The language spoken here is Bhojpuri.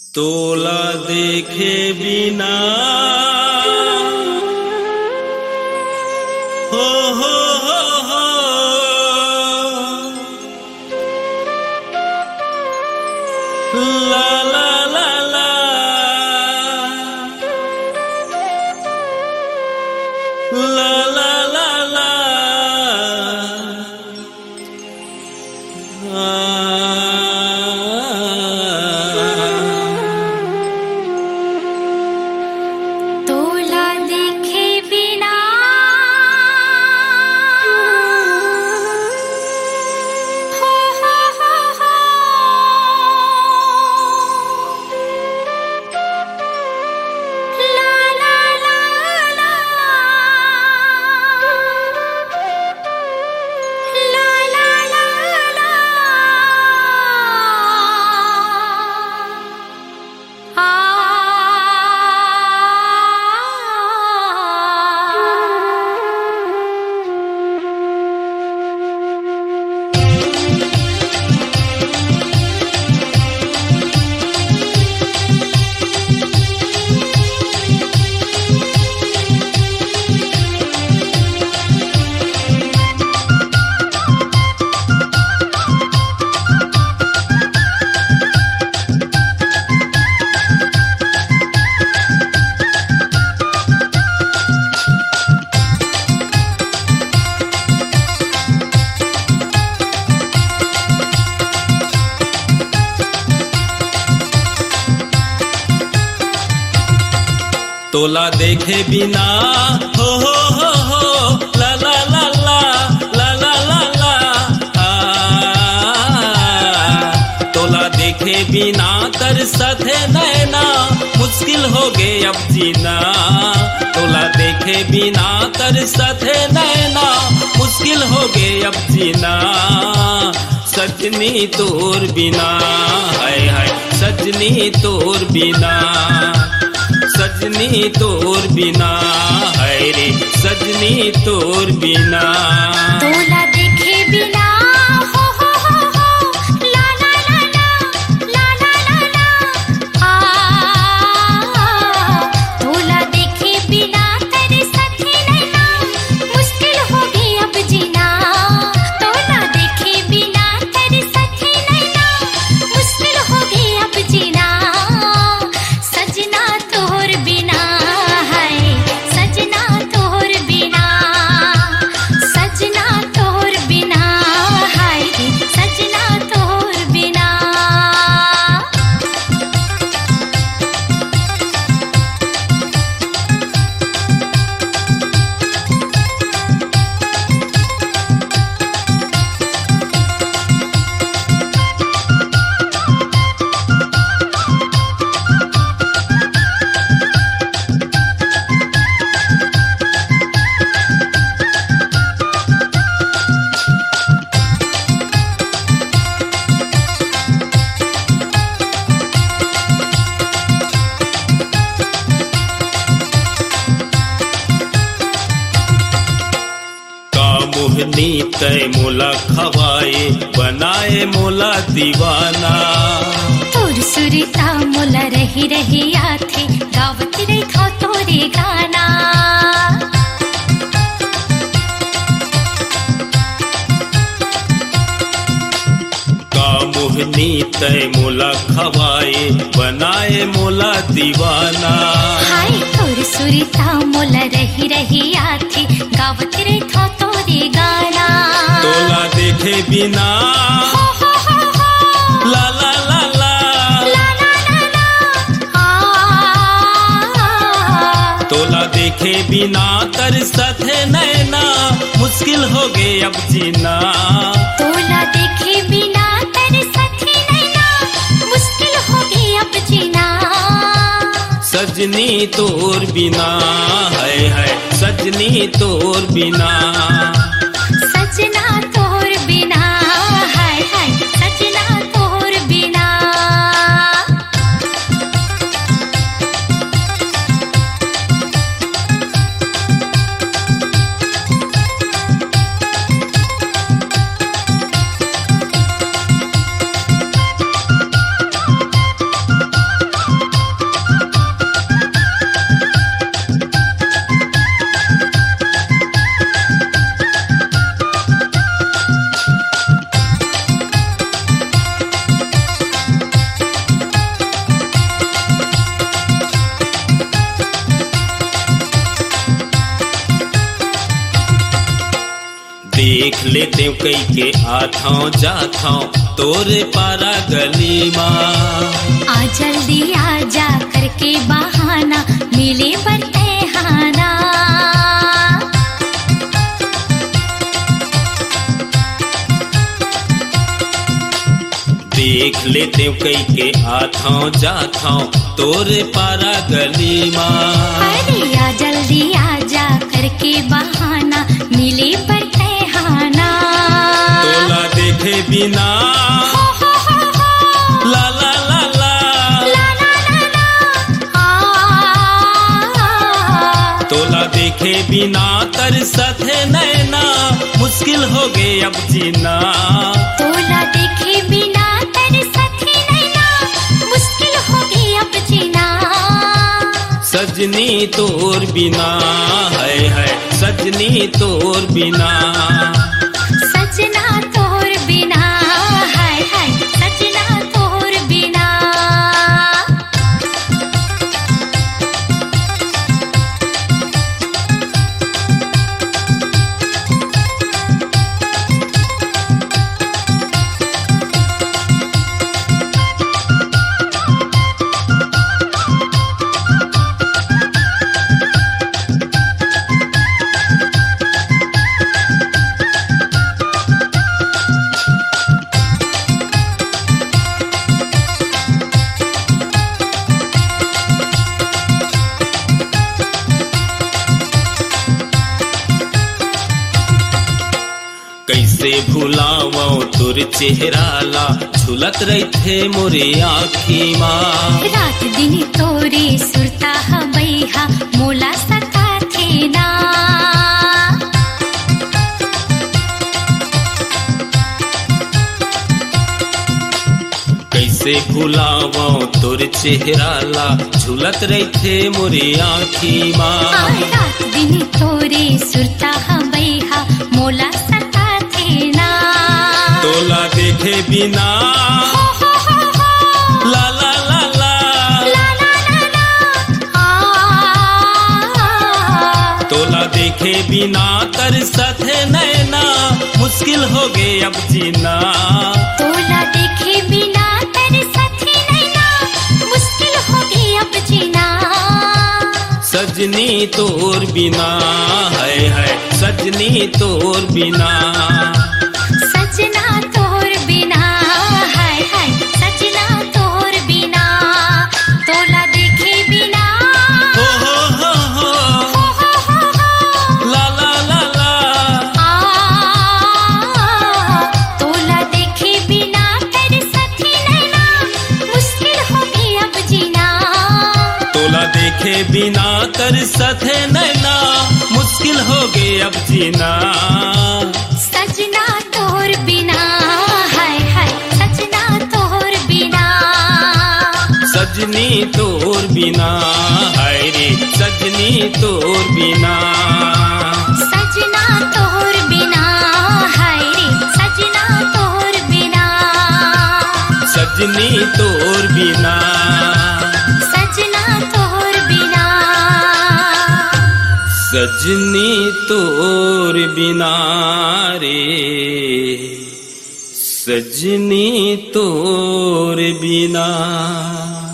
तोला देखे बिना हो हो हो ला ला ला ला ला ला ला ला तोला देखे बिना हो ला ला ला ला ला ला ला ला तोला देखे बिना हो ला ला ला ला ला ला ला ला तोला देखे बिना तरसत है नैना मुश्किल हो गए अब जीना। तोला देखे बिना तरसत है नैना मुश्किल हो गए अब जीना। सजनी तोर बिना हाय हाय सजनी तोर बिना सजनी तोर बिना है रे सजनी तोर बिना। तोला देखे बिना हो ला ला ला ला ला ला ला तोला देखे बिना तेरे साथ नैना मुश्किल हो गई अब जीना। तोला देखे बिना तेरे साथ नैना मुश्किल हो गई अब जीना। सजना तोर बिना है सजना तोर बिना सजना तोर बिना है सजना तोर बिना। मोहनी तय मोला खवाए बनाए मोला दीवाना। तोर सुरता मोला रही रही आथे गावत रही था तोरे गाना। का मोहनी तय मोला खवाए बनाए मोला दीवाना। हाय तोर सुरता मोला रही रही आथे गावत रही था तोरे गाना। तोला देखे बिना ला ला ला ला ला ला ला ला तोला देखे बिना तरसत है नैना मुश्किल हो गए अब जीना। तोला देखे बिना तेरे साथ नैना मुश्किल हो गई अब जीना। सजनी तोर बिना है सजनी तोर बिना सजना तोर बिना है सजना तोर बिना। देख लेते कई के आथाओ जाथाओ तोरे पारा गली माँ। आ जल्दी आ जा करके बहाना मिले पर तैहाना। देख लेते कई के आथाओ जाथाओ तोरे पारा गली माँ। अरे आ जल्दी आ जा करके बहाना मिले पर तैहाना। तोला देखे बिना ला ला ला ला ला ला ला ला तोला देखे बिना तरसत है नैना मुश्किल हो गए अब जीना। तोला देखे बिना तरसत है नैना मुश्किल हो गई अब जीना। सजनी तोर बिना है सजनी तोर बिना। सजना तोर बिना हाय हाय सजना तोर बिना। कैसे भुलावो तुर चेहरा ला झुलत रही थे मोरे आँखी माँ। रात दिन तोरे सुरता हबैहा मोला सका थे ना। कैसे भुलावो तुर चेहरा ला झुलत रही थे मोरे आँखी माँ। रात दिन तोरे सुरता हबैहा मोला सका थे ना। तोला देखे बिना ला ला ला ला ला ला ला ला तोला देखे बिना तरसत है नैना मुश्किल हो गए अब जीना। तोला देखे बिना तरसत है नैना मुश्किल हो गई अब जीना। सजनी तोर बिना है सजनी तोर बिना। सजना तोर बिना हाय हाय सजना तोर बिना। तोला देखे बिना हो ला ला ला ला तोला देखे बिना तरसत है नैना मुश्किल हो गई अब जीना। तोला देखे बिना तरसत है नैना मुश्किल हो गए अब जीना। सजना तोर बिना हाय हाय सजना तोर बिना। सजनी तोर बिना है रे सजनी तोर बिना। सजना तोर बिना हाय रे सजना तोर बिना। सजनी तोर बिना। सजना तोर बिना। सजनी तोर बिना रे सजनी तोर बिना।